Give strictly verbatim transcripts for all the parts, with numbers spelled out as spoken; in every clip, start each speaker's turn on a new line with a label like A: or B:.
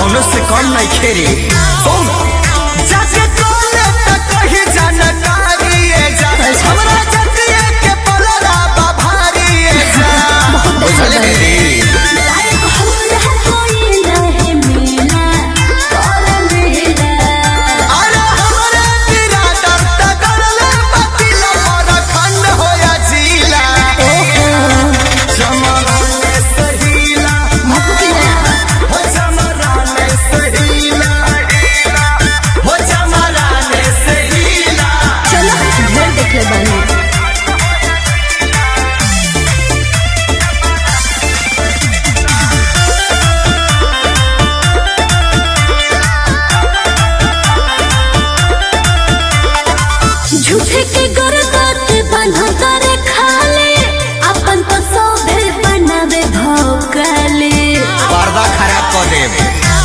A: कौनो से कम नहीं खेरे
B: जाके तोले तक कहीं जानकारी है जा हमरा जतिए के पलरा बाभारी है जा
A: चले मेरी
C: झूठे के गरदत बना करे खाले अपन तो सोबे बनावे भोकले
A: पर्दा खराब कर देबे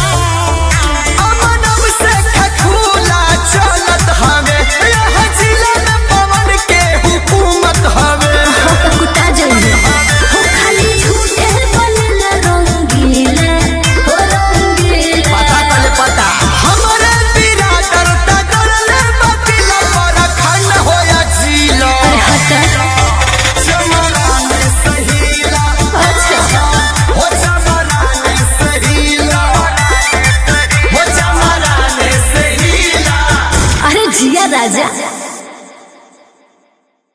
B: अमनम से खखूला चलत हवे यह जिला में पवन के हुकूमत हवे
C: कुटा जाइए हो खाली झूठे बनल रंगीला हो रंगीला
A: पता कले पता
B: हमरे बिरादर तगड़ले बतिला पर खंड होया जिला चमराने सहीला
C: अच्छा
B: हो चमराने सहीला हो चमराने सहीला
C: अरे जिया राजा।